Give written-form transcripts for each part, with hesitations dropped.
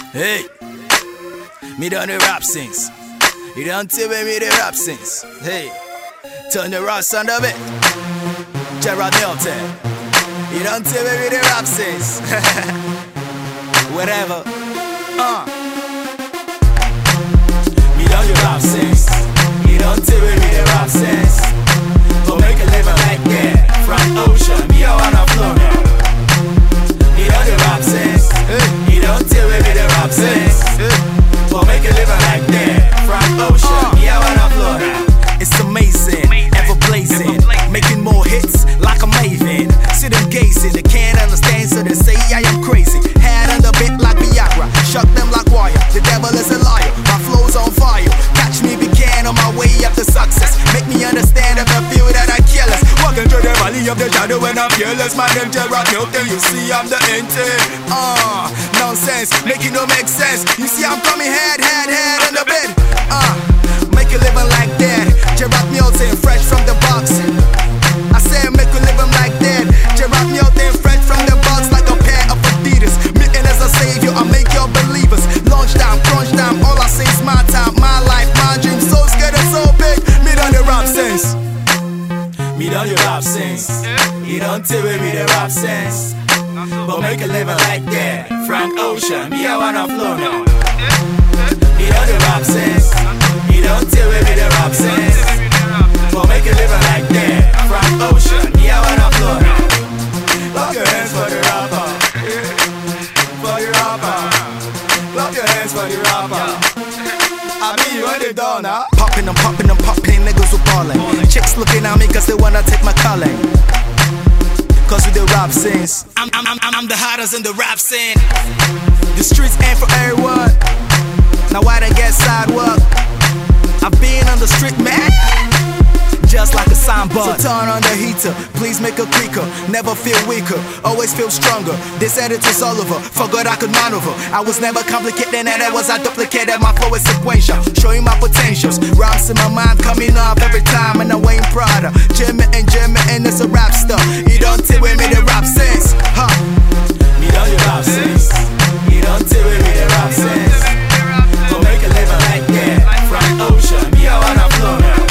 Hey, me done the rap since. You don't tell me the rap since. Hey, turn the rap sound of it. Gerard Milton. You don't tell me the rap since. Whatever. Me done the rap since. You don't tell me the rap since. But make a living like that. From ocean, me I wanna flow now. Me done the rap since. You don't tell me the rap since. But make a living like that. From ocean, me I wanna flow now. It's amazing, ever blazing, making more hits like a maven. See them gazing, they can't understand, so they say I am crazy. Head on the bit like Viagra, shock them like wire. The devil is a liar, my flow's on fire. Catch me if you can on my way up to success. Make me understand if I feel that I careless. Walking through the valley of the shadow when I'm fearless. My name Gerard Milton, you see I'm the intern. Nonsense, make it no make sense. You see I'm coming head on the bed. Make a living like that. Gerard Milton, fresh from the box. I said make a living like that. Gerard Milton, fresh from the box like a pair of Adidas. Mitten as a savior, I make your believers. Lunch time, crunch time, all I say is my time, my life, my dream. So scared and so big, me done the rap sense. Me done the rap sense. You don't tell me the rap sense. But make a living like that. Frank Ocean, me I wanna flow now. Me done the rap sense. You don't tell me the rap sense. But make a living like that. Frank Ocean, me I wanna flow now. Clap your hands for the rapper. For the rapper. Clap your hands for the rapper. I mean, what they done, huh? Poppin' them, niggas who ballin'. Chicks looking at me cause they wanna take my calling. Cause with the rap scenes, I'm the hottest in the rap scene. The streets ain't for everyone. Now why they get sidewalk? I've been on the street, man, just like a signboard. So turn on the heater, please make a quicker. Never feel weaker, always feel stronger. This editor's Oliver, forgot I could maneuver. I was never complicated and I was I duplicated. My flow is sequential, showing my potentials. Rhymes in my mind coming off every time, and I ain't prouder. Jimmy and it's a rap stuff. You don't tell me the rap sense, huh? Me don't the rap sense. You don't tell me the rap sense. Don't make a living like that. From ocean, me I wanna flow now.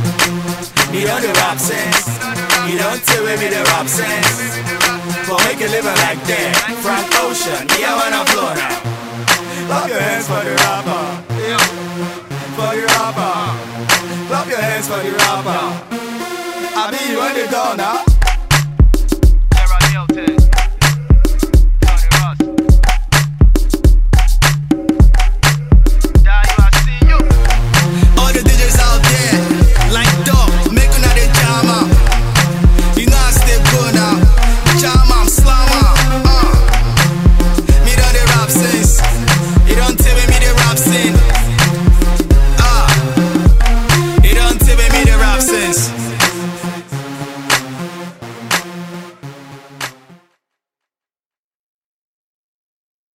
Me don't the rap sense. You don't tell me the rap sense. But make a living like that. From ocean, me I wanna flow now. Clap your hands for the rapper. For the rapper. Clap your hands for the rapper. I mean, when they done now.